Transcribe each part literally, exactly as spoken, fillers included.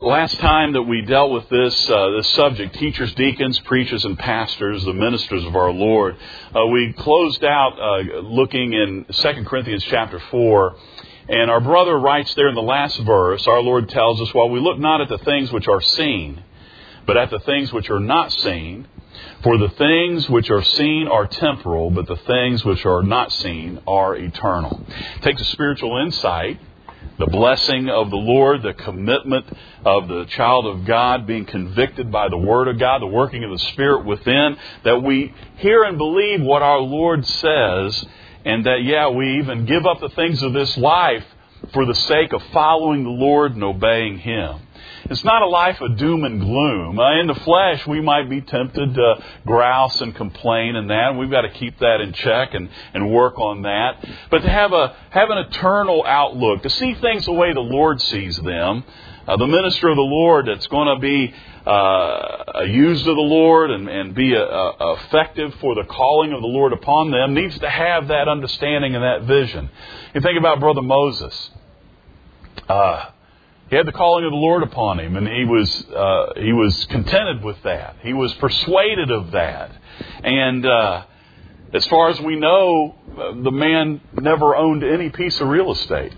Last time that we dealt with this uh, this subject, teachers, deacons, preachers, and pastors, the ministers of our Lord, uh, we closed out uh, looking in Second Corinthians chapter four, and our brother writes there in the last verse, our Lord tells us, while we look not at the things which are seen, but at the things which are not seen, for the things which are seen are temporal, but the things which are not seen are eternal. It takes a spiritual insight, the blessing of the Lord, the commitment of the child of God, being convicted by the Word of God, the working of the Spirit within, that we hear and believe what our Lord says, and that, yeah, we even give up the things of this life for the sake of following the Lord and obeying Him. It's not a life of doom and gloom. Uh, in the flesh, we might be tempted to grouse and complain and that. And we've got to keep that in check and, and work on that. But to have a have an eternal outlook, to see things the way the Lord sees them, uh, the minister of the Lord that's going to be uh, used of the Lord and, and be a, a effective for the calling of the Lord upon them needs to have that understanding and that vision. You think about Brother Moses. Uh He had the calling of the Lord upon him, and he was uh, he was contented with that. He was persuaded of that. And uh, as far as we know, the man never owned any piece of real estate.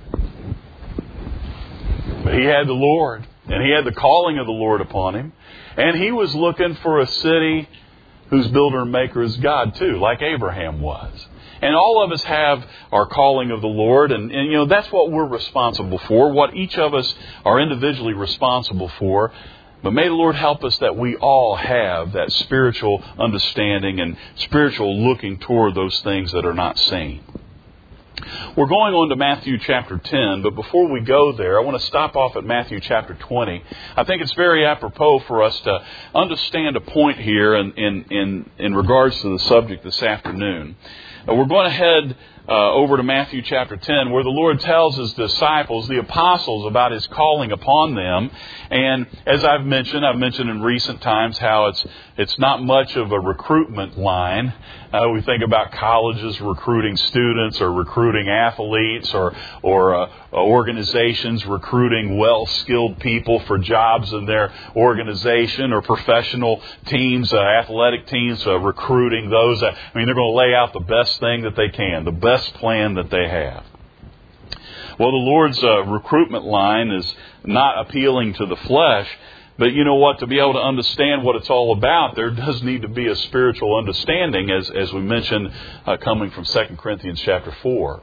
But he had the Lord, and he had the calling of the Lord upon him. And he was looking for a city whose builder and maker is God too, like Abraham was. And all of us have our calling of the Lord. And, and, you know, that's what we're responsible for, what each of us are individually responsible for. But may the Lord help us that we all have that spiritual understanding and spiritual looking toward those things that are not seen. We're going on to Matthew chapter ten, but before we go there, I want to stop off at Matthew chapter twenty. I think it's very apropos for us to understand a point here in, in, in, in regards to the subject this afternoon. Uh, we're going to head uh, over to Matthew chapter ten, where the Lord tells His disciples, the apostles, about His calling upon them. And as I've mentioned, I've mentioned in recent times how it's it's not much of a recruitment line. Uh, we think about colleges recruiting students or recruiting athletes or or uh, organizations recruiting well-skilled people for jobs in their organization, or professional teams, uh, athletic teams uh, recruiting those. Uh, I mean, they're going to lay out the best thing that they can, the best plan that they have. Well, the Lord's uh, recruitment line is not appealing to the flesh. But you know what? To be able to understand what it's all about, there does need to be a spiritual understanding, as as we mentioned, uh, coming from Second Corinthians chapter four.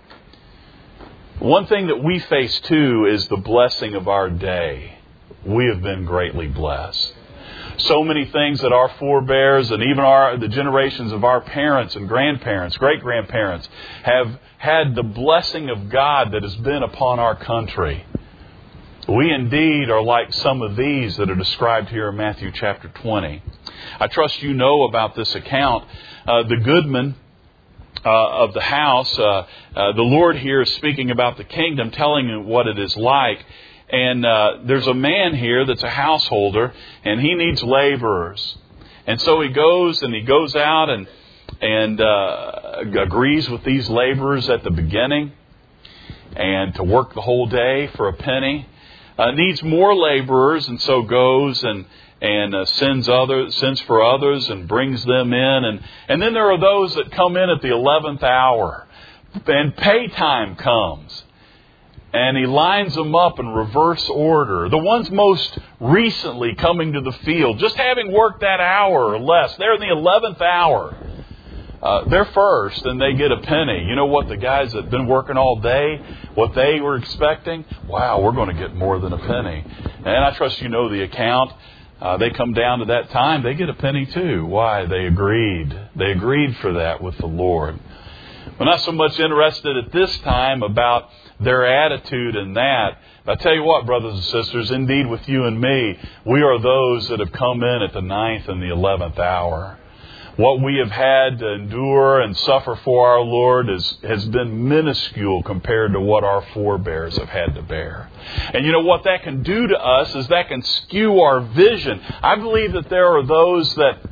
One thing that we face too is the blessing of our day. We have been greatly blessed. So many things that our forebears and even our the generations of our parents and grandparents, great-grandparents, have had the blessing of God that has been upon our country. We indeed are like some of these that are described here in Matthew chapter twenty. I trust you know about this account. Uh, the goodman uh, of the house, uh, uh, the Lord here is speaking about the kingdom, telling you what it is like. And uh, there's a man here that's a householder, and he needs laborers. And so he goes and he goes out and, and uh, agrees with these laborers at the beginning, and to work the whole day for a penny. Uh, needs more laborers, and so goes and and uh, sends others, sends for others, and brings them in. And and then there are those that come in at the eleventh hour, and pay time comes, and he lines them up in reverse order. The ones most recently coming to the field, just having worked that hour or less, they're in the eleventh hour. Uh, they're first, and they get a penny. You know what the guys that have been working all day, what they were expecting? Wow, we're going to get more than a penny. And I trust you know the account. Uh, they come down to that time, they get a penny too. Why? They agreed. They agreed for that with the Lord. We're not so much interested at this time about their attitude in that. I tell you what, brothers and sisters, indeed with you and me, we are those that have come in at the ninth and the eleventh hour. What we have had to endure and suffer for our Lord is, has been minuscule compared to what our forebears have had to bear. And you know what that can do to us is that can skew our vision. I believe that there are those that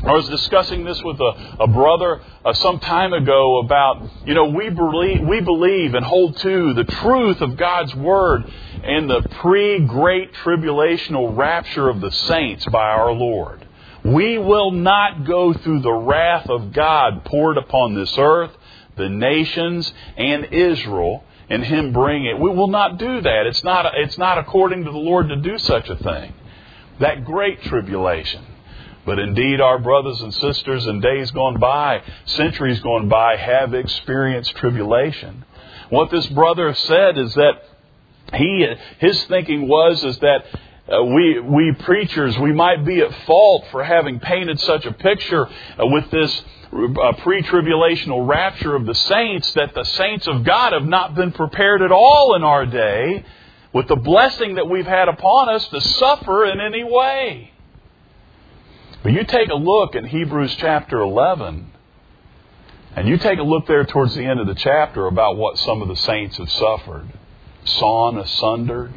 I was discussing this with a, a brother uh, some time ago about, you know, we believe, we believe and hold to the truth of God's Word and the pre-great tribulational rapture of the saints by our Lord. We will not go through the wrath of God poured upon this earth, the nations, and Israel, and Him bring it. We will not do that. It's not, it's not according to the Lord to do such a thing. That great tribulation. But indeed, our brothers and sisters in days gone by, centuries gone by, have experienced tribulation. What this brother said is that he, his thinking was is that uh, we, we preachers, we might be at fault for having painted such a picture uh, with this uh, pre-tribulational rapture of the saints, that the saints of God have not been prepared at all in our day with the blessing that we've had upon us to suffer in any way. But you take a look in Hebrews chapter eleven, and you take a look there towards the end of the chapter about what some of the saints have suffered. Sawn asunder,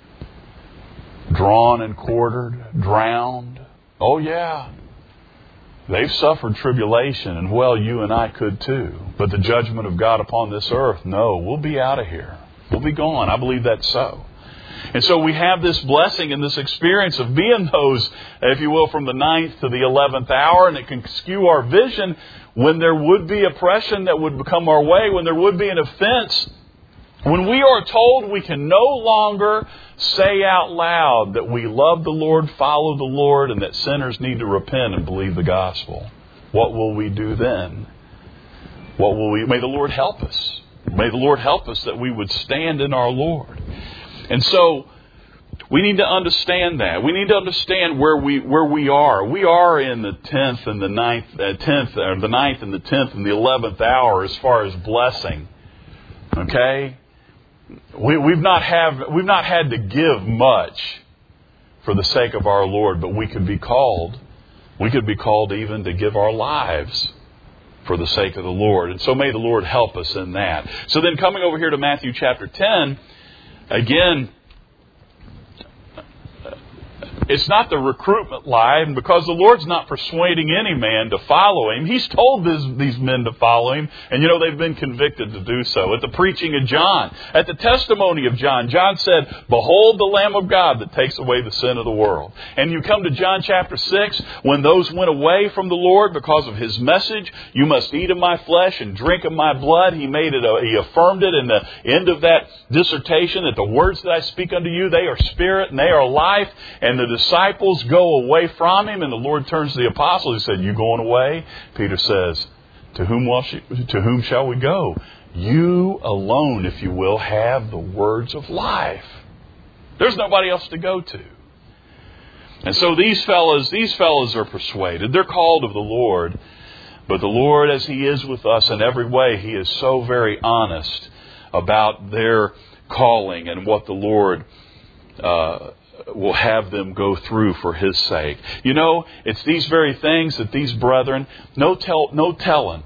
drawn and quartered, drowned. Oh yeah, they've suffered tribulation, and well, you and I could too. But the judgment of God upon this earth, no, we'll be out of here. We'll be gone. I believe that's so. And so we have this blessing and this experience of being those, if you will, from the ninth to the eleventh hour. And it can skew our vision when there would be oppression that would come our way, when there would be an offense. When we are told we can no longer say out loud that we love the Lord, follow the Lord, and that sinners need to repent and believe the gospel. What will we do then? What will we? May the Lord help us. May the Lord help us that we would stand in our Lord. And so we need to understand that. We need to understand where we where we are. We are in the tenth and the ninth, uh, tenth, or the ninth and the tenth and the eleventh hour as far as blessing. Okay, we, we've not have we've not had to give much for the sake of our Lord, but we could be called. We could be called even to give our lives for the sake of the Lord. And so may the Lord help us in that. So then, coming over here to Matthew chapter ten. Again, it's not the recruitment line, because the Lord's not persuading any man to follow Him. He's told this, these men to follow Him, and you know they've been convicted to do so. At the preaching of John, at the testimony of John, John said, "Behold the Lamb of God that takes away the sin of the world." And you come to John chapter six, when those went away from the Lord because of His message, "You must eat of my flesh and drink of my blood." He made it. A, he affirmed it in the end of that dissertation that the words that I speak unto you, they are spirit and they are life. And the disciples go away from Him, and the Lord turns to the apostles. He said, "You going away?" Peter says, to whom, will she, to whom shall we go? You alone, if you will, have the words of life. There's nobody else to go to. And so these fellows, these fellows are persuaded. They're called of the Lord. But the Lord, as He is with us in every way, He is so very honest about their calling and what the Lord uh, will have them go through for His sake. You know, it's these very things that these brethren, no tell, no telling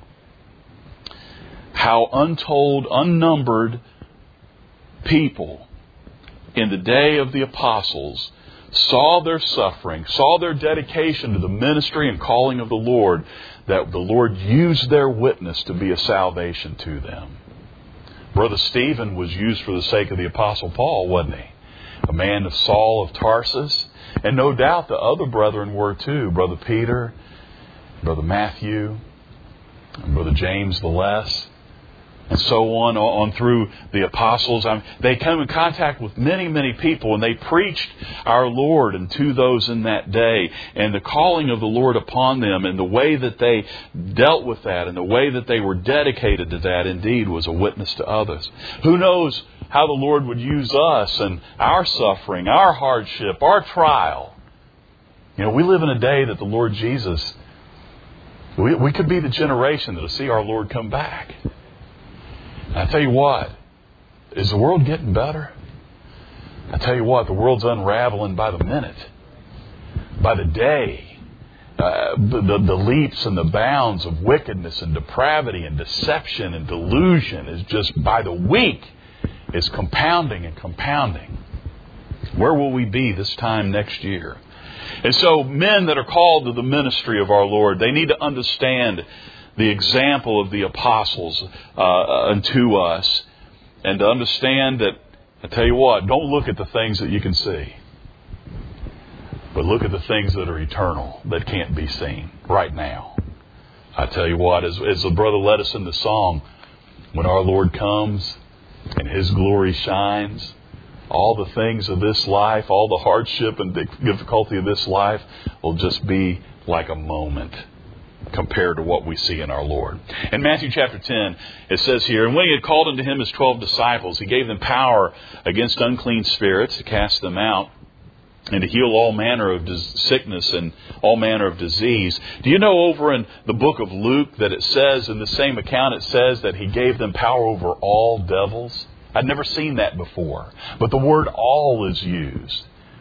how untold, unnumbered people in the day of the apostles saw their suffering, saw their dedication to the ministry and calling of the Lord, that the Lord used their witness to be a salvation to them. Brother Stephen was used for the sake of the Apostle Paul, wasn't he? A man of Saul of Tarsus. And no doubt the other brethren were too. Brother Peter, Brother Matthew, and Brother James the Less. And so on, on through the apostles. I mean, they came in contact with many, many people, and they preached our Lord and to those in that day. And the calling of the Lord upon them, and the way that they dealt with that, and the way that they were dedicated to that, indeed, was a witness to others. Who knows how the Lord would use us and our suffering, our hardship, our trial. You know, we live in a day that the Lord Jesus, we, we could be the generation that will see our Lord come back. I tell you what, is the world getting better? I tell you what, the world's unraveling by the minute, by the day. Uh, the, the, the leaps and the bounds of wickedness and depravity and deception and delusion is just by the week is compounding and compounding. Where will we be this time next year? And so men that are called to the ministry of our Lord, they need to understand the example of the apostles uh, unto us, and to understand that, I tell you what, don't look at the things that you can see, but look at the things that are eternal, that can't be seen right now. I tell you what, as, as the brother led us in the song, when our Lord comes and His glory shines, all the things of this life, all the hardship and difficulty of this life will just be like a moment compared to what we see in our Lord. In Matthew chapter ten, it says here, "And when He had called unto Him His twelve disciples, He gave them power against unclean spirits to cast them out, and to heal all manner of sickness and all manner of disease." Do you know over in the book of Luke that it says, in the same account, it says that He gave them power over all devils? I'd never seen that before. But the word all is used.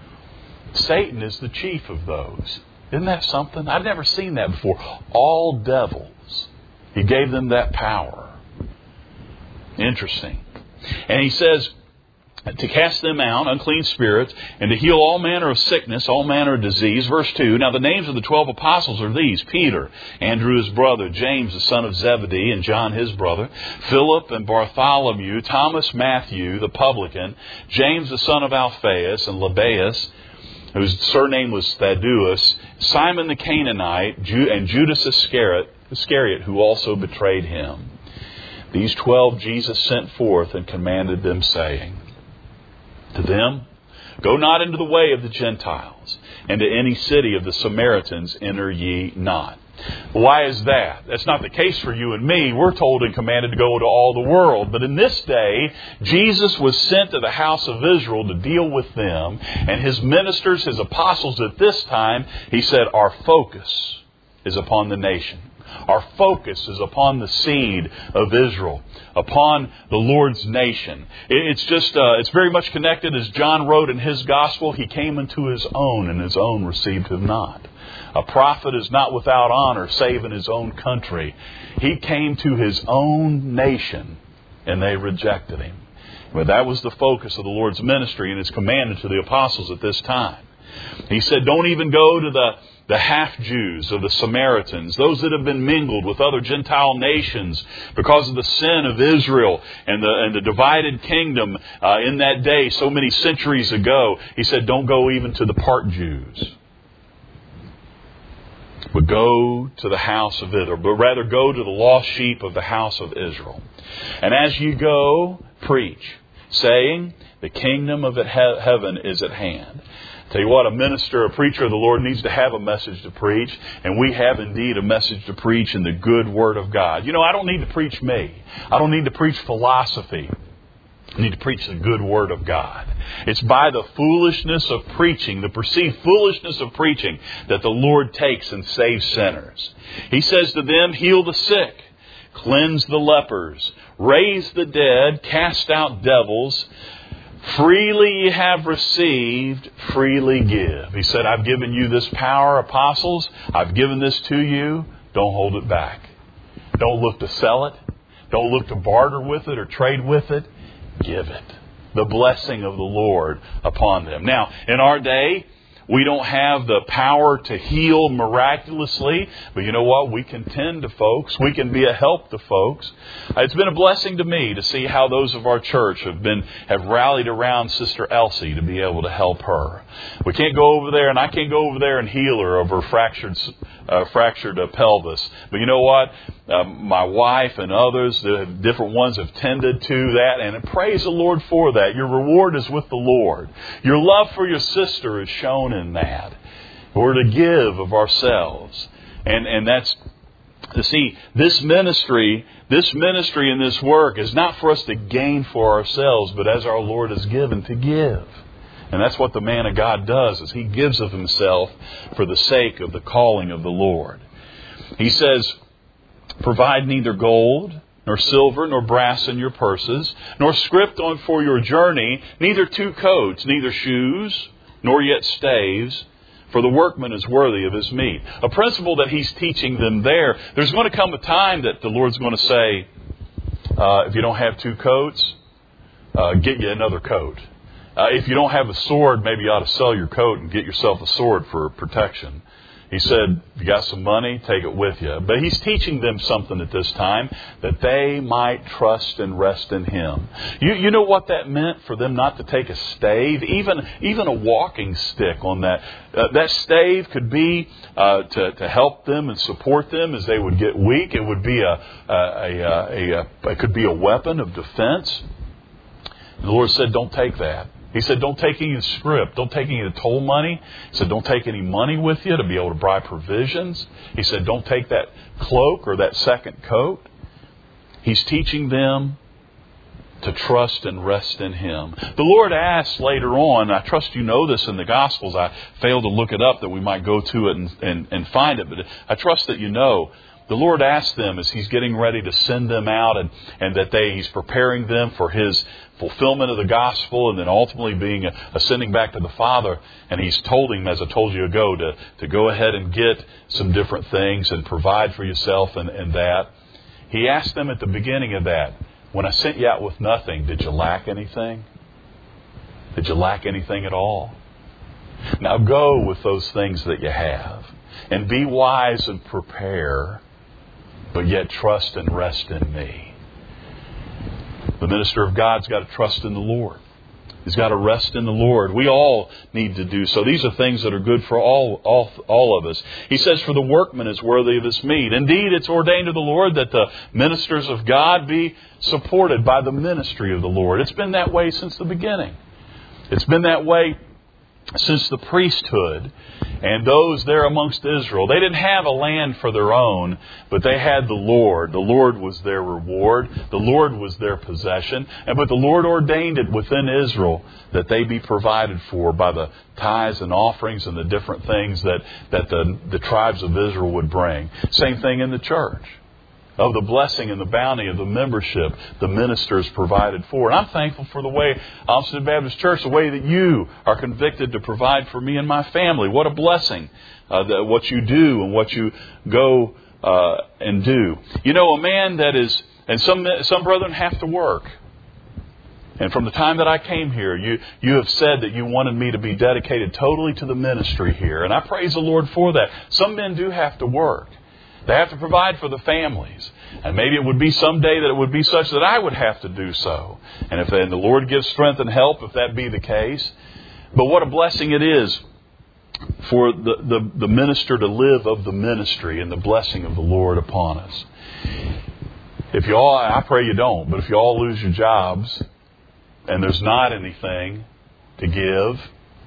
Satan is the chief of those. Isn't that something? I've never seen that before. All devils. He gave them that power. Interesting. And He says, to cast them out, unclean spirits, and to heal all manner of sickness, all manner of disease. Verse two, "Now the names of the twelve apostles are these: Peter, Andrew his brother, James the son of Zebedee, and John his brother, Philip and Bartholomew, Thomas, Matthew the publican, James the son of Alphaeus, and Lebbaeus, whose surname was Thaddeus, Simon the Canaanite, and Judas Iscariot, Iscariot, who also betrayed Him. These twelve Jesus sent forth and commanded them, saying, to them, Go not into the way of the Gentiles, and to any city of the Samaritans enter ye not." Why is that? That's not the case for you and me. We're told and commanded to go to all the world. But in this day, Jesus was sent to the house of Israel to deal with them. And His ministers, His apostles at this time, He said, our focus is upon the nation. Our focus is upon the seed of Israel, upon the Lord's nation. It's just, uh, it's very much connected, as John wrote in his gospel, He came unto His own, and His own received Him not. A prophet is not without honor, save in his own country. He came to His own nation, and they rejected Him. But that was the focus of the Lord's ministry, and His commanded to the apostles at this time. He said, don't even go to the The half-Jews of the Samaritans, those that have been mingled with other Gentile nations because of the sin of Israel and the, and the divided kingdom uh, in that day so many centuries ago. He said, don't go even to the part Jews, but go to the house of Israel, but rather go to the lost sheep of the house of Israel. And as you go, preach, saying, the kingdom of heaven is at hand. Tell you what, a minister, a preacher of the Lord needs to have a message to preach. And we have indeed a message to preach in the good Word of God. You know, I don't need to preach me. I don't need to preach philosophy. I need to preach the good Word of God. It's by the foolishness of preaching, the perceived foolishness of preaching, that the Lord takes and saves sinners. He says to them, heal the sick, cleanse the lepers, raise the dead, cast out devils. Freely ye have received, freely give. He said, I've given you this power, apostles. I've given this to you. Don't hold it back. Don't look to sell it. Don't look to barter with it or trade with it. Give it. The blessing of the Lord upon them. Now, in our day, we don't have the power to heal miraculously, but you know what? We can tend to folks. We can be a help to folks. It's been a blessing to me to see how those of our church have been have rallied around Sister Elsie to be able to help her. We can't go over there, and I can't go over there and heal her of her fractured uh, fractured uh, pelvis. But you know what? Um, my wife and others, the different ones, have tended to that, and praise the Lord for that. Your reward is with the Lord. Your love for your sister is shown in that. We're to give of ourselves, and and that's to see this ministry. This ministry and this work is not for us to gain for ourselves, but as our Lord has given to give. And that's what the man of God does, is he gives of himself for the sake of the calling of the Lord. He says, provide neither gold, nor silver, nor brass in your purses, nor script on for your journey, neither two coats, neither shoes, nor yet staves, for the workman is worthy of his meat. A principle that he's teaching them there. There's going to come a time that the Lord's going to say, uh, if you don't have two coats, uh, get you another coat. Uh, if you don't have a sword, maybe you ought to sell your coat and get yourself a sword for protection. He said, if you got some money, take it with you. But he's teaching them something at this time, that they might trust and rest in Him. You, you know what that meant for them not to take a stave, even, even a walking stick on that. Uh, that stave could be uh, to, to help them and support them as they would get weak. It would be a, a, a, a, a it could be a weapon of defense. And the Lord said, don't take that. He said, don't take any scrip. Don't take any toll money. He said, don't take any money with you to be able to buy provisions. He said, don't take that cloak or that second coat. He's teaching them to trust and rest in Him. The Lord asks later on, I trust you know this in the Gospels. I failed to look it up that we might go to it and, and, and find it. But I trust that you know. The Lord asks them as He's getting ready to send them out and, and that they He's preparing them for His fulfillment of the gospel and then ultimately being ascending back to the Father. And He's told him, as I told you ago, to, to go ahead and get some different things and provide for yourself and, and that. He asked them at the beginning of that, when I sent you out with nothing, did you lack anything? Did you lack anything at all? Now go with those things that you have and be wise and prepare, but yet trust and rest in me. The minister of God's got to trust in the Lord. He's got to rest in the Lord. We all need to do so. These are things that are good for all, all, all of us. He says, for the workman is worthy of his meat. Indeed, it's ordained of the Lord that the ministers of God be supported by the ministry of the Lord. It's been that way since the beginning. It's been that way since the priesthood and those there amongst Israel. They didn't have a land for their own, but they had the Lord. The Lord was their reward. The Lord was their possession. And but the Lord ordained it within Israel that they be provided for by the tithes and offerings and the different things that, that the, the tribes of Israel would bring. Same thing in the church. Of the blessing and the bounty of the membership the ministers provided for. And I'm thankful for the way, Olmsted Baptist Church, the way that you are convicted to provide for me and my family. What a blessing, uh, that what you do and what you go uh, and do. You know, a man that is, and some some brethren have to work. And from the time that I came here, you, you have said that you wanted me to be dedicated totally to the ministry here. And I praise the Lord for that. Some men do have to work. They have to provide for the families. And maybe it would be someday that it would be such that I would have to do so. And if and the Lord gives strength and help, if that be the case. But what a blessing it is for the, the, the minister to live of the ministry and the blessing of the Lord upon us. If you all, I pray you don't, but if you all lose your jobs and there's not anything to give,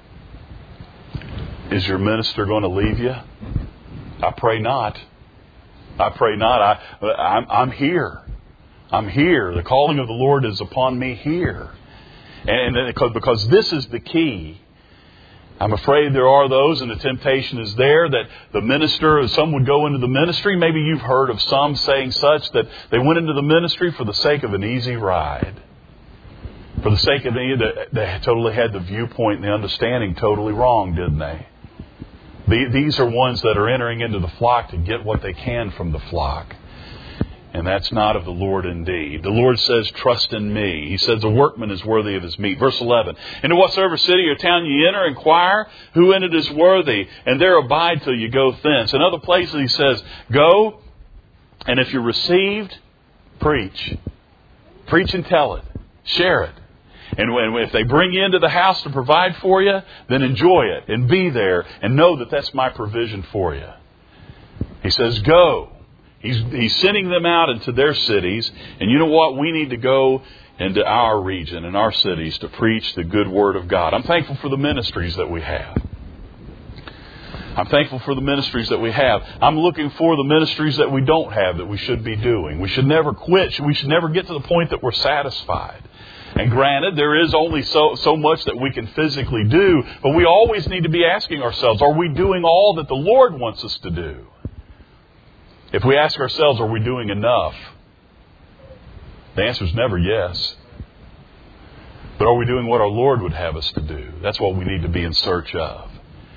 is your minister going to leave you? I pray not. I pray not. I, I'm, I'm here. I'm here. The calling of the Lord is upon me here. And, and because, because this is the key. I'm afraid there are those, and the temptation is there, that the minister, some would go into the ministry. Maybe you've heard of some saying such, that they went into the ministry for the sake of an easy ride. For the sake of the, they totally had the viewpoint and the understanding totally wrong, didn't they? These are ones that are entering into the flock to get what they can from the flock. And that's not of the Lord indeed. The Lord says, trust in me. He says, a workman is worthy of his meat. Verse eleven, into whatsoever city or town ye enter, inquire who in it is worthy, and there abide till you go thence. In other places he says, go, and if you're received, preach. Preach and tell it. Share it. And when, if they bring you into the house to provide for you, then enjoy it and be there and know that that's my provision for you. He says, go. He's, he's sending them out into their cities. And you know what? We need to go into our region and our cities to preach the good word of God. I'm thankful for the ministries that we have. I'm thankful for the ministries that we have. I'm looking for the ministries that we don't have that we should be doing. We should never quit. We should never get to the point that we're satisfied. And granted, there is only so, so much that we can physically do, but we always need to be asking ourselves, are we doing all that the Lord wants us to do? If we ask ourselves, are we doing enough? The answer is never yes. But are we doing what our Lord would have us to do? That's what we need to be in search of.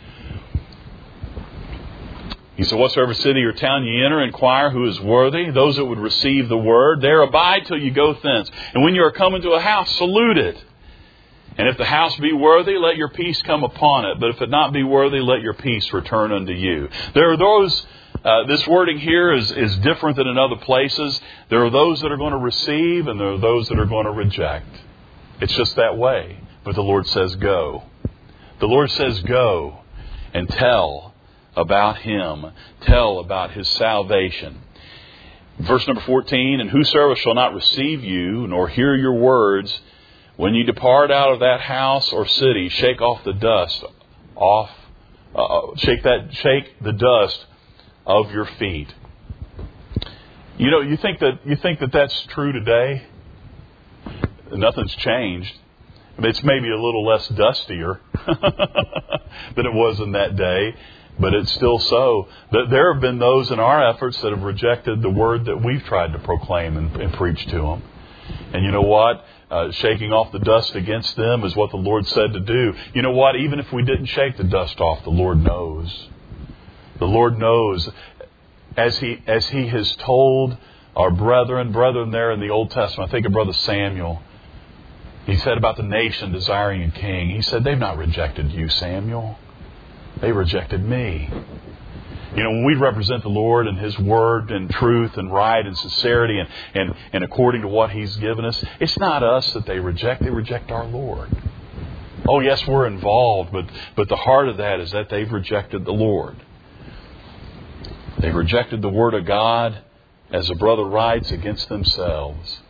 He said, whatsoever city or town ye enter, inquire who is worthy, those that would receive the word. There abide till you go thence. And when you are coming to a house, salute it. And if the house be worthy, let your peace come upon it. But if it not be worthy, let your peace return unto you. There are those, uh, this wording here is, is different than in other places. There are those that are going to receive and there are those that are going to reject. It's just that way. But the Lord says go. The Lord says go and tell about Him. Tell about His salvation. Verse number fourteen, and whosoever shall not receive you nor hear your words, when you depart out of that house or city, shake off the dust off, uh, shake that, shake the dust of your feet. You know, you think that you think that that's true today? Nothing's changed. It's maybe a little less dustier than it was in that day, but it's still so. There have been those in our efforts that have rejected the word that we've tried to proclaim and, and preach to them. And you know what? Uh, shaking off the dust against them is what the Lord said to do. You know what? Even if we didn't shake the dust off, the Lord knows. The Lord knows, as He as He has told our brethren, brethren there in the Old Testament. I think of Brother Samuel. He said about the nation desiring a king. He said, they've not rejected you, Samuel. They rejected me. You know, when we represent the Lord and His Word and truth and right and sincerity and, and, and according to what He's given us, it's not us that they reject. They reject our Lord. Oh, yes, we're involved, but, but the heart of that is that they've rejected the Lord. They've rejected the Word of God, as the brother writes, against themselves.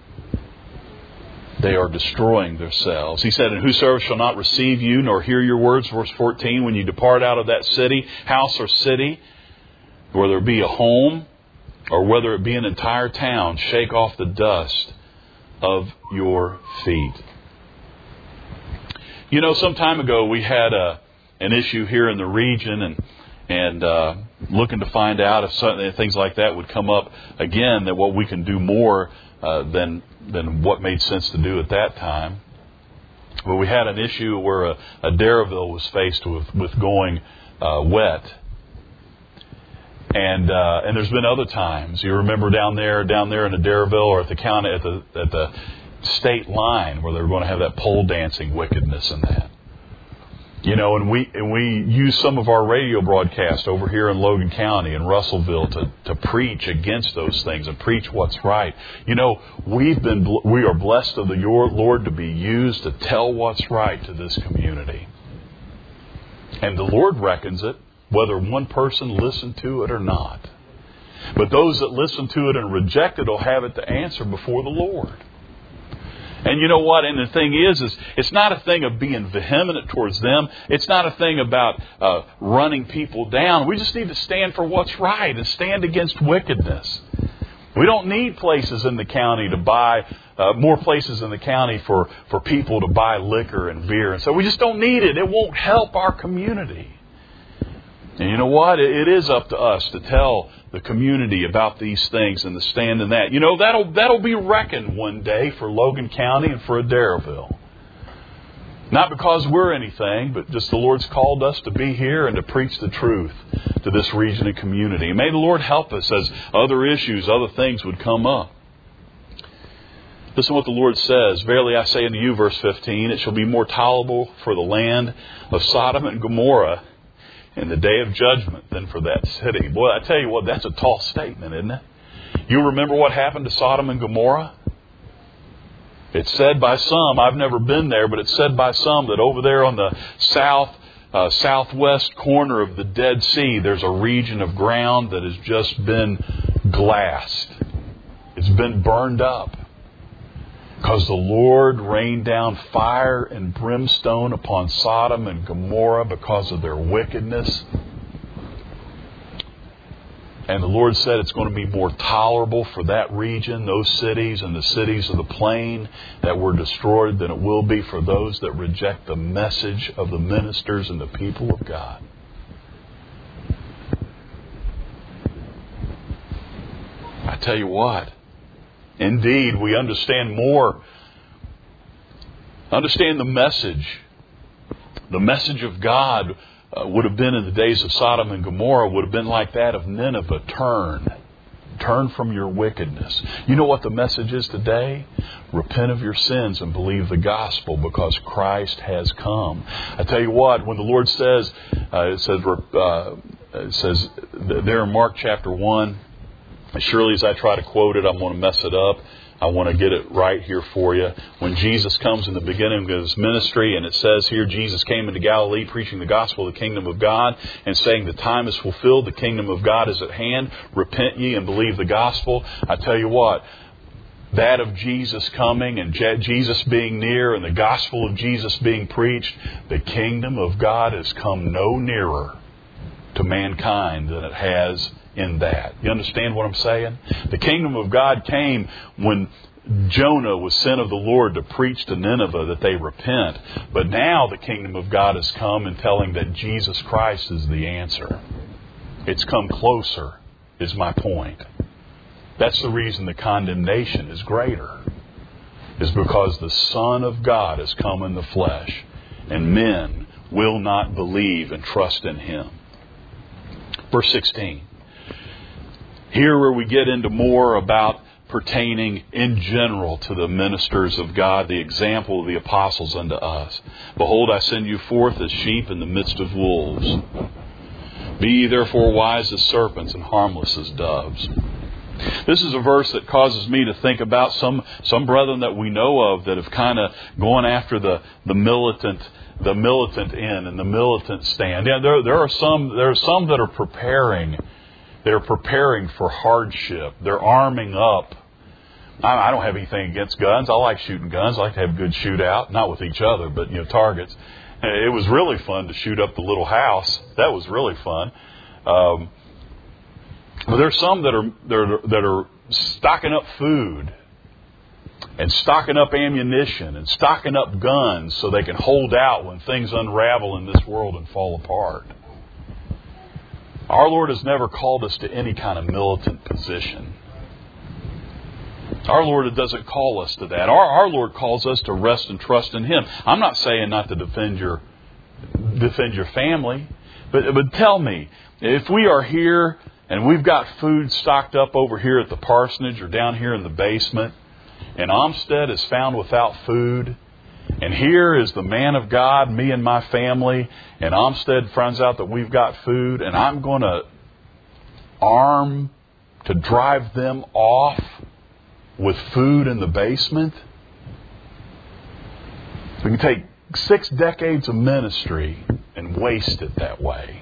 They are destroying themselves. He said, and whosoever shall not receive you nor hear your words, verse fourteen, when you depart out of that city, house or city, whether it be a home or whether it be an entire town, shake off the dust of your feet. You know, some time ago we had a, an issue here in the region and and uh, looking to find out if something, things like that would come up again, that what we can do more uh, than than what made sense to do at that time. But we had an issue where a, a Darrowville was faced with, with going uh, wet. And uh, and there's been other times. You remember down there, down there in the Darrowville or at the county, at the at the state line where they were going to have that pole dancing wickedness and that. You know, and we and we use some of our radio broadcast over here in Logan County and Russellville to, to preach against those things and preach what's right. You know, we've been we are blessed of the your Lord to be used to tell what's right to this community. And the Lord reckons it, whether one person listened to it or not. But those that listen to it and reject it will have it to answer before the Lord. And you know what? And the thing is, is it's not a thing of being vehement towards them. It's not a thing about uh, running people down. We just need to stand for what's right and stand against wickedness. We don't need places in the county to buy, uh, more places in the county for, for people to buy liquor and beer. And so we just don't need it. It won't help our community. And you know what? It is up to us to tell the community about these things and to stand in that. You know, that'll that'll be reckoned one day for Logan County and for Darrowville. Not because we're anything, but just the Lord's called us to be here and to preach the truth to this region and community. And may the Lord help us as other issues, other things would come up. Listen to what the Lord says. Verily I say unto you, verse fifteen, it shall be more tolerable for the land of Sodom and Gomorrah in the day of judgment than for that city. Boy, I tell you what, that's a tall statement, isn't it? You remember what happened to Sodom and Gomorrah? It's said by some, I've never been there, but it's said by some that over there on the south, uh, southwest corner of the Dead Sea, there's a region of ground that has just been glassed. It's been burned up. Because the Lord rained down fire and brimstone upon Sodom and Gomorrah because of their wickedness. And the Lord said it's going to be more tolerable for that region, those cities and the cities of the plain that were destroyed, than it will be for those that reject the message of the ministers and the people of God. I tell you what. Indeed, we understand more, understand the message. The message of God uh, would have been in the days of Sodom and Gomorrah, would have been like that of Nineveh. Turn. Turn from your wickedness. You know what the message is today? Repent of your sins and believe the gospel, because Christ has come. I tell you what, when the Lord says, uh, it says, uh, it says there in Mark chapter one, as surely as I try to quote it, I'm going to mess it up. I want to get it right here for you. When Jesus comes in the beginning of His ministry, and it says here, Jesus came into Galilee preaching the gospel of the kingdom of God and saying, the time is fulfilled, the kingdom of God is at hand. Repent ye and believe the gospel. I tell you what, that of Jesus coming and Jesus being near and the gospel of Jesus being preached, the kingdom of God has come no nearer to mankind than it has in that. You understand what I'm saying? The kingdom of God came when Jonah was sent of the Lord to preach to Nineveh that they repent. But now the kingdom of God has come in telling that Jesus Christ is the answer. It's come closer, is my point. That's the reason the condemnation is greater, is because the Son of God has come in the flesh, and men will not believe and trust in Him. Verse sixteen. Here where we get into more about pertaining in general to the ministers of God, the example of the apostles unto us. Behold, I send you forth as sheep in the midst of wolves. Be ye therefore wise as serpents and harmless as doves. This is a verse that causes me to think about some some brethren that we know of that have kind of gone after the, the militant the militant end and the militant stand. Yeah, there there are some there are some that are preparing. They're preparing for hardship. They're arming up. I don't have anything against guns. I like shooting guns. I like to have a good shootout. Not with each other, but, you know, targets. It was really fun to shoot up the little house. That was really fun. Um, but there's some that are, that are that are stocking up food and stocking up ammunition and stocking up guns so they can hold out when things unravel in this world and fall apart. Our Lord has never called us to any kind of militant position. Our Lord doesn't call us to that. Our, our Lord calls us to rest and trust in Him. I'm not saying not to defend your defend your family, but but tell me, if we are here and we've got food stocked up over here at the parsonage or down here in the basement, and Olmsted is found without food, and here is the man of God, me and my family, and Olmsted finds out that we've got food, and I'm going to arm to drive them off with food in the basement. We can take six decades of ministry and waste it that way.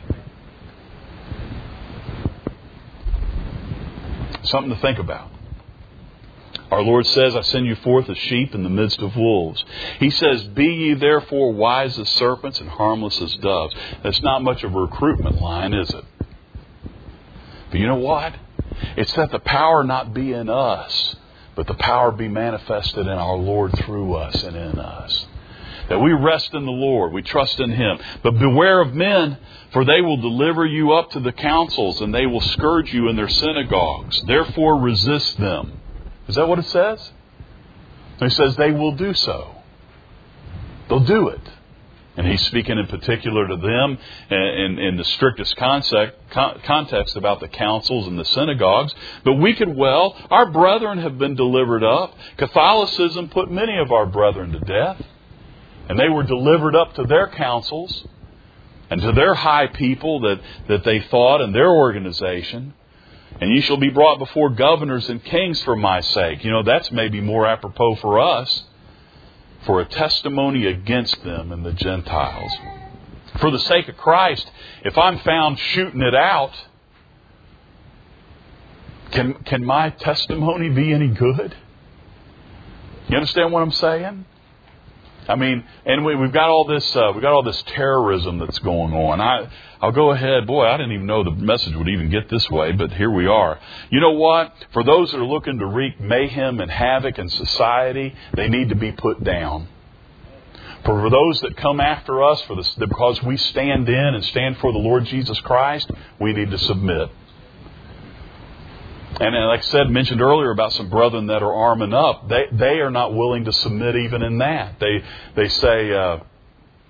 Something to think about. Our Lord says, I send you forth as sheep in the midst of wolves. He says, be ye therefore wise as serpents and harmless as doves. That's not much of a recruitment line, is it? But you know what? It's that the power not be in us, but the power be manifested in our Lord through us and in us. That we rest in the Lord, we trust in Him. But beware of men, for they will deliver you up to the councils, and they will scourge you in their synagogues. Therefore resist them. Is that what it says? He says they will do so. They'll do it. And He's speaking in particular to them in, in the strictest concept, context about the councils and the synagogues. But we could well, our brethren have been delivered up. Catholicism put many of our brethren to death. And they were delivered up to their councils and to their high people that, that they thought and their organization. And ye shall be brought before governors and kings for my sake. You know, that's maybe more apropos for us, for a testimony against them and the Gentiles. For the sake of Christ, if I'm found shooting it out, can, can my testimony be any good? You understand what I'm saying? I mean, and we, we've got all this, uh, we've got all this terrorism that's going on. I, I'll go ahead. Boy, I didn't even know the message would even get this way, but here we are. You know what? For those that are looking to wreak mayhem and havoc in society, they need to be put down. For those that come after us, for this, because we stand in and stand for the Lord Jesus Christ, we need to submit. And like I said, mentioned earlier about some brethren that are arming up, they they are not willing to submit even in that. They they say uh,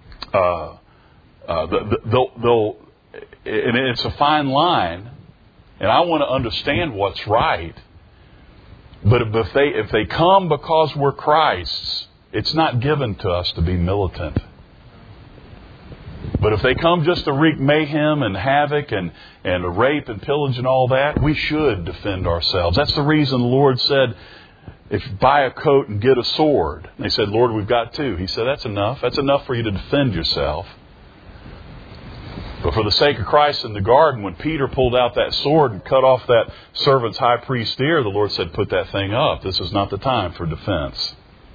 uh, uh, they'll they'll, and it's a fine line And I want to understand what's right. But if they, if they come because we're Christ's, it's not given to us to be militant. But if they come just to wreak mayhem and havoc and, and rape and pillage and all that, we should defend ourselves. That's the reason the Lord said, if you buy a coat and get a sword. And they said, Lord, we've got two. He said, that's enough. That's enough for you to defend yourself. But for the sake of Christ in the garden, when Peter pulled out that sword and cut off that servant's high priest's ear, the Lord said, put that thing up. This is not the time for defense.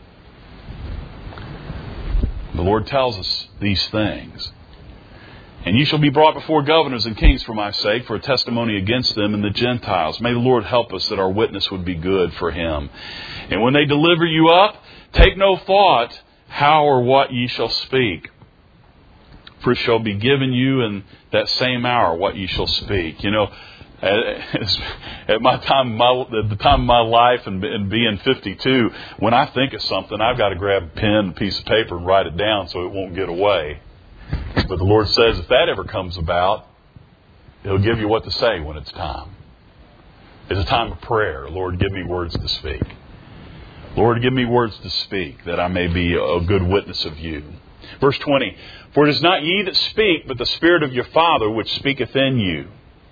The Lord tells us these things. And you shall be brought before governors and kings for my sake, for a testimony against them and the Gentiles. May the Lord help us that our witness would be good for Him. And when they deliver you up, take no thought how or what ye shall speak. For it shall be given you in that same hour what ye shall speak. You know, at my time, my, at the time of my life and, and being fifty-two, when I think of something, I've got to grab a pen and a piece of paper and write it down so it won't get away. But the Lord says if that ever comes about, He'll give you what to say when it's time. It's a time of prayer. Lord, give me words to speak. Lord, give me words to speak that I may be a good witness of you. Verse twenty, for it is not ye that speak, but the Spirit of your Father which speaketh in you.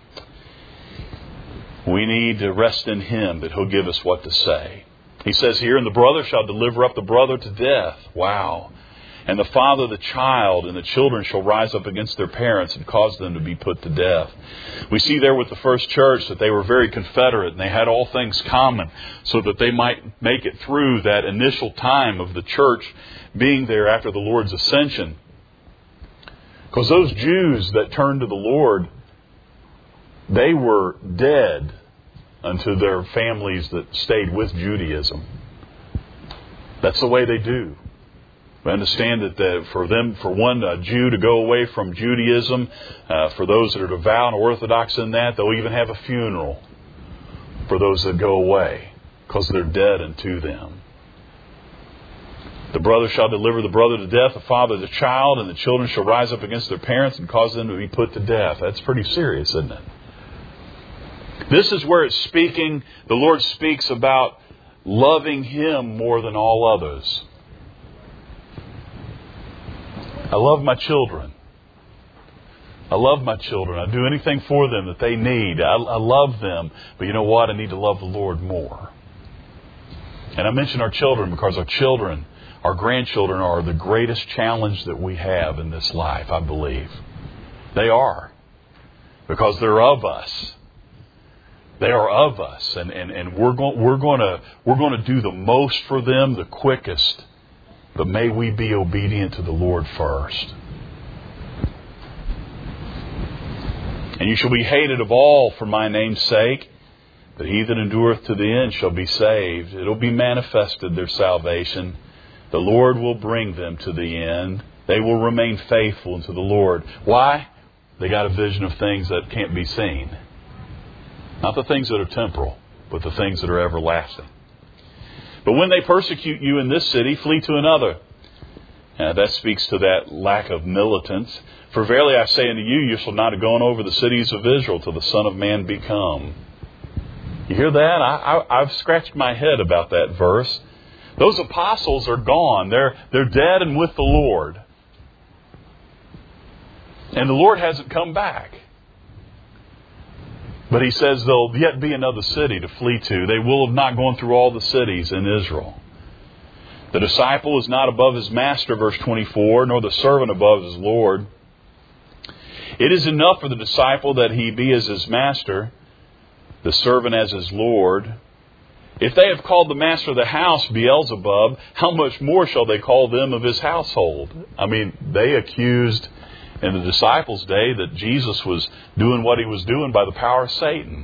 We need to rest in Him that He'll give us what to say. He says here, and the brother shall deliver up the brother to death. Wow. And the father the child, and the children shall rise up against their parents and cause them to be put to death. We see there with the first church that they were very confederate and they had all things common so that they might make it through that initial time of the church being there after the Lord's ascension. Because those Jews that turned to the Lord, they were dead unto their families that stayed with Judaism. That's the way they do. We understand that the, for them, for one a Jew to go away from Judaism, uh, for those that are devout and orthodox in that, they'll even have a funeral for those that go away because they're dead unto them. The brother shall deliver the brother to death, the father the child, and the children shall rise up against their parents and cause them to be put to death. That's pretty serious, isn't it? This is where it's speaking, the Lord speaks about loving Him more than all others. I love my children. I love my children. I do anything for them that they need. I, I love them. But you know what? I need to love the Lord more. And I mention our children because our children, our grandchildren are the greatest challenge that we have in this life, I believe. They are. Because they're of us. They are of us. And, and, and we're going, we're going to, we're going to do the most for them, the quickest. But may we be obedient to the Lord first. And you shall be hated of all for my name's sake, but he that endureth to the end shall be saved. It will be manifested, their salvation. The Lord will bring them to the end. They will remain faithful unto the Lord. Why? They got a vision of things that can't be seen. Not the things that are temporal, but the things that are everlasting. But when they persecute you in this city, flee to another. Uh, that speaks to that lack of militance. For verily I say unto you, you shall not have gone over the cities of Israel till the Son of Man be come. You hear that? I, I, I've scratched my head about that verse. Those apostles are gone. They're, they're dead and with the Lord. And the Lord hasn't come back. But He says there'll yet be another city to flee to. They will have not gone through all the cities in Israel. The disciple is not above his master, verse twenty-four, nor the servant above his Lord. It is enough for the disciple that he be as his master, the servant as his Lord. If they have called the master of the house Beelzebub, how much more shall they call them of his household? I mean, they accused in the disciples' day that Jesus was doing what He was doing by the power of Satan.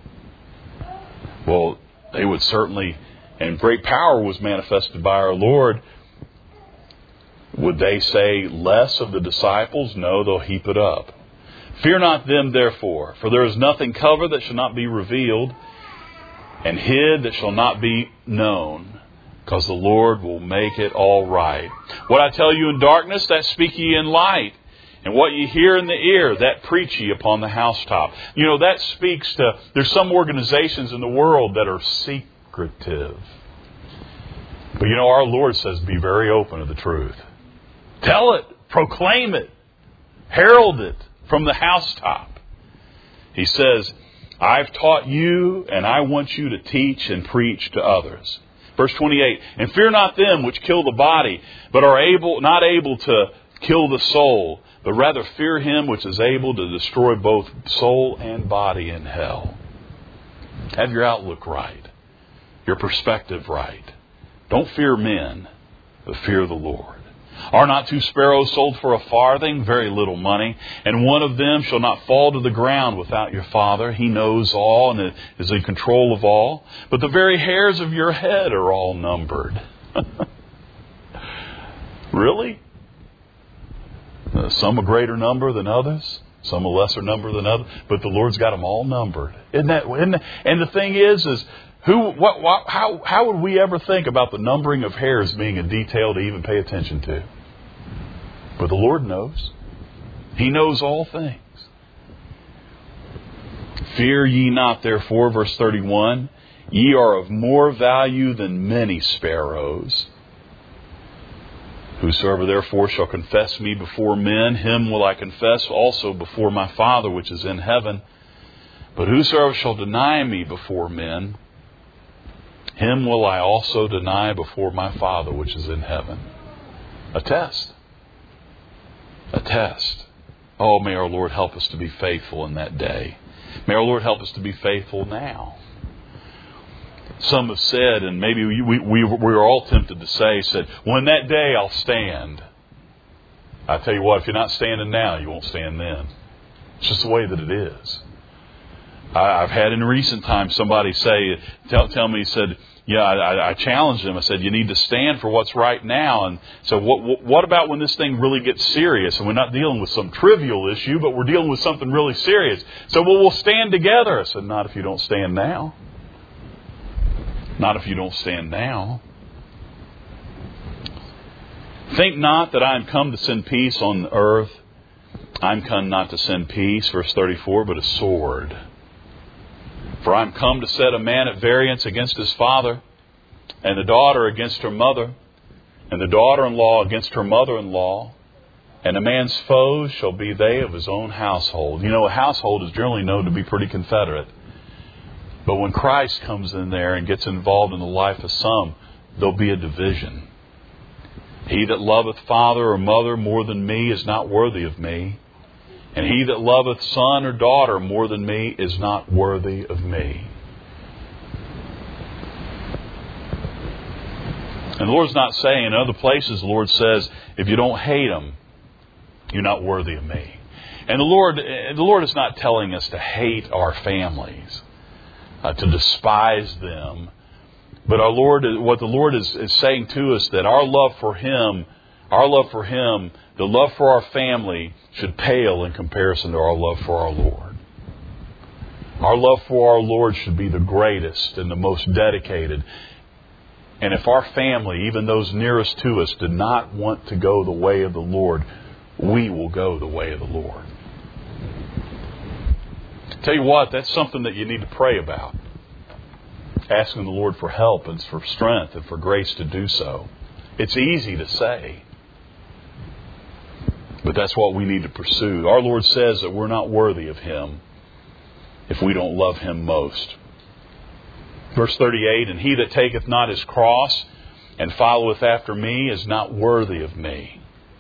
Well, they would certainly, and great power was manifested by our Lord. Would they say less of the disciples? No, they'll heap it up. Fear not them, therefore, for there is nothing covered that shall not be revealed, and hid that shall not be known, because the Lord will make it all right. What I tell you in darkness, that speak ye in light. And what ye hear in the ear, that preach ye upon the housetop. You know, that speaks to, there's some organizations in the world that are secretive. But you know, our Lord says, be very open to the truth. Tell it, proclaim it, herald it from the housetop. He says, I've taught you, and I want you to teach and preach to others. Verse twenty-eight, and fear not them which kill the body, but are able not able to kill the soul, but rather fear him which is able to destroy both soul and body in hell. Have your outlook right, your perspective right. Don't fear men, but fear the Lord. Are not two sparrows sold for a farthing, very little money, and one of them shall not fall to the ground without your Father? He knows all and is in control of all. But the very hairs of your head are all numbered. Really? Uh, some a greater number than others, some a lesser number than others, but the Lord's got them all numbered. Isn't that? Isn't that and the thing is, is who? What? What? How? How would we ever think about the numbering of hairs being a detail to even pay attention to? But the Lord knows. He knows all things. Fear ye not, therefore, verse thirty-one, ye are of more value than many sparrows. Whosoever therefore shall confess me before men, him will I confess also before my Father which is in heaven. But whosoever shall deny me before men, him will I also deny before my Father which is in heaven. A test. A test. Oh, may our Lord help us to be faithful in that day. May our Lord help us to be faithful now. Some have said, and maybe we, we, we we're all tempted to say, said, well, in that day I'll stand. I tell you what, if you're not standing now, you won't stand then. It's just the way that it is. I, I've had in recent times somebody say, tell, tell me, he said, yeah, I, I challenged him. I said, you need to stand for what's right now. And so what, what about when this thing really gets serious? And we're not dealing with some trivial issue, but we're dealing with something really serious. So, well, we'll stand together. I said, not if you don't stand now. Not if you don't stand now. Think not that I am come to send peace on the earth. I am come not to send peace, verse thirty-four, but a sword. For I am come to set a man at variance against his father, and the daughter against her mother, and the daughter-in-law against her mother-in-law, and a man's foes shall be they of his own household. You know, a household is generally known to be pretty confederate. But when Christ comes in there and gets involved in the life of some, there'll be a division. He that loveth father or mother more than me is not worthy of me. And he that loveth son or daughter more than me is not worthy of me. And the Lord's not saying, in other places the Lord says, if you don't hate them, you're not worthy of me. And the Lord, the Lord is not telling us to hate our families. Uh, to despise them. But our Lord, what the Lord is, is saying to us, that our love for Him, our love for Him, the love for our family should pale in comparison to our love for our Lord. Our love for our Lord should be the greatest and the most dedicated. And if our family, even those nearest to us, do not want to go the way of the Lord, we will go the way of the Lord. Tell you what, that's something that you need to pray about. Asking the Lord for help and for strength and for grace to do so. It's easy to say, but that's what we need to pursue. Our Lord says that we're not worthy of Him if we don't love Him most. Verse thirty-eight, and he that taketh not his cross and followeth after me is not worthy of me.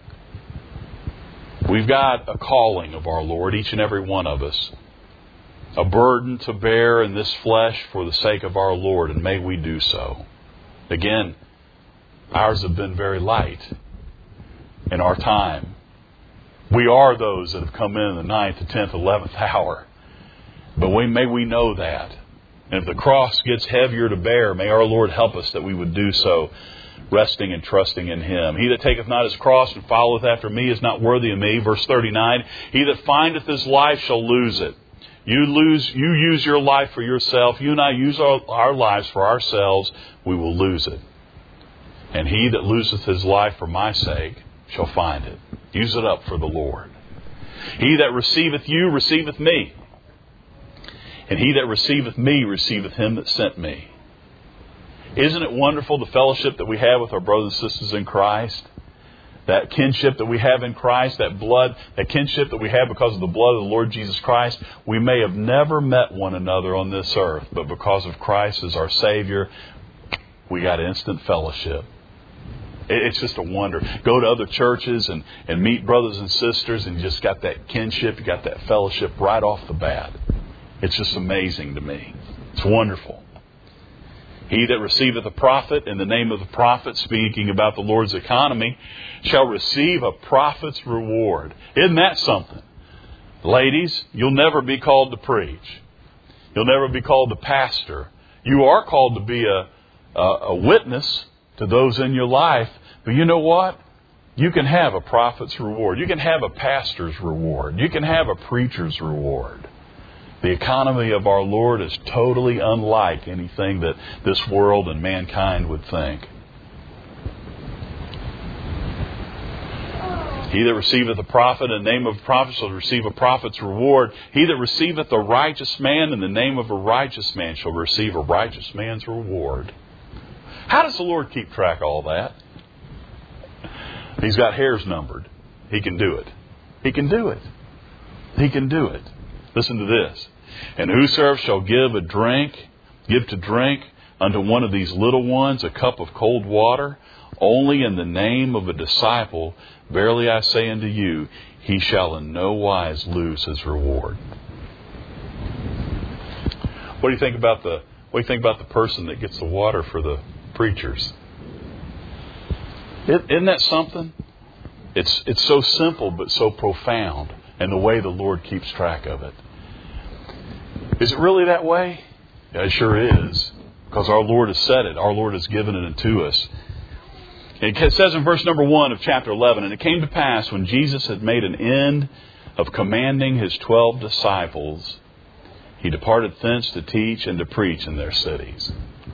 We've got a calling of our Lord, each and every one of us. A burden to bear in this flesh for the sake of our Lord, and may we do so. Again, ours have been very light in our time. We are those that have come in the ninth, the tenth, eleventh hour. But we, may we know that. And if the cross gets heavier to bear, may our Lord help us that we would do so, resting and trusting in Him. He that taketh not his cross and followeth after me is not worthy of me. Verse thirty-nine, he that findeth his life shall lose it. You lose, you use your life for yourself. You and I use our, our lives for ourselves. We will lose it. And he that loseth his life for my sake shall find it. Use it up for the Lord. He that receiveth you receiveth me. And he that receiveth me receiveth him that sent me. Isn't it wonderful the fellowship that we have with our brothers and sisters in Christ? That kinship that we have in Christ, that blood, that kinship that we have because of the blood of the Lord Jesus Christ. We may have never met one another on this earth, but because of Christ as our Savior, we got instant fellowship. It's just a wonder. Go to other churches and, and meet brothers and sisters, and you just got that kinship, you got that fellowship right off the bat. It's just amazing to me. It's wonderful. He that receiveth a prophet in the name of the prophet, speaking about the Lord's economy, shall receive a prophet's reward. Isn't that something? Ladies, you'll never be called to preach. You'll never be called to pastor. You are called to be a, a, a witness to those in your life. But you know what? You can have a prophet's reward. You can have a pastor's reward. You can have a preacher's reward. The economy of our Lord is totally unlike anything that this world and mankind would think. He that receiveth a prophet in the name of a prophet shall receive a prophet's reward. He that receiveth a righteous man in the name of a righteous man shall receive a righteous man's reward. How does the Lord keep track of all that? He's got hairs numbered. He can do it. He can do it. He can do it. Listen to this. And whosoever shall give a drink, give to drink unto one of these little ones a cup of cold water, only in the name of a disciple, verily I say unto you, he shall in no wise lose his reward. What do you think about the what do you think about the person that gets the water for the preachers? Isn't that something? It's it's so simple but so profound, and the way the Lord keeps track of it. Is it really that way? Yeah, it sure is. Because our Lord has said it. Our Lord has given it to us. It says in verse number one of chapter eleven, and it came to pass when Jesus had made an end of commanding his twelve disciples, he departed thence to teach and to preach in their cities.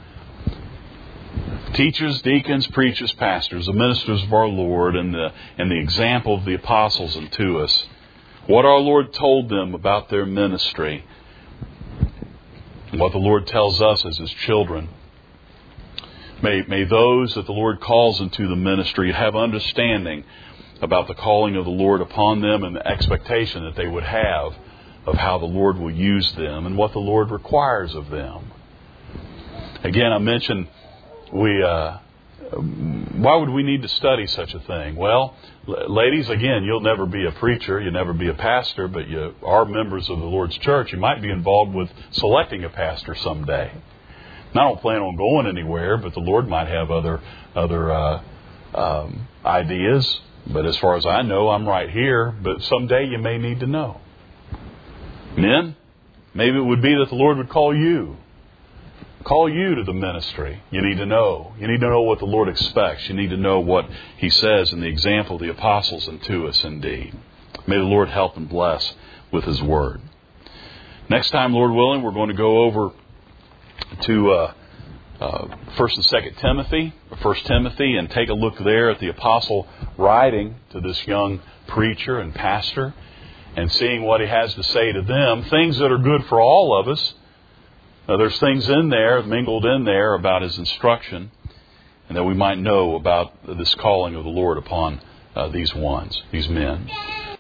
Teachers, deacons, preachers, pastors, the ministers of our Lord, and the, and the example of the apostles unto us. What our Lord told them about their ministry. What the Lord tells us as His children. May, may those that the Lord calls into the ministry have understanding about the calling of the Lord upon them and the expectation that they would have of how the Lord will use them and what the Lord requires of them. Again, I mentioned we. Uh, why would we need to study such a thing? Well, ladies, again, you'll never be a preacher, you'll never be a pastor, but you are members of the Lord's church. You might be involved with selecting a pastor someday. And I don't plan on going anywhere, but the Lord might have other other uh, um, ideas. But as far as I know, I'm right here. But someday you may need to know. Men, maybe it would be that the Lord would call you. Call you to the ministry. You need to know. You need to know what the Lord expects. You need to know what He says in the example of the apostles and to us indeed. May the Lord help and bless with His Word. Next time, Lord willing, we're going to go over to uh, uh, First and Second Timothy, First Timothy, and take a look there at the apostle writing to this young preacher and pastor and seeing what he has to say to them. Things that are good for all of us. Now, there's things in there, mingled in there, about his instruction, and that we might know about this calling of the Lord upon uh, these ones, these men.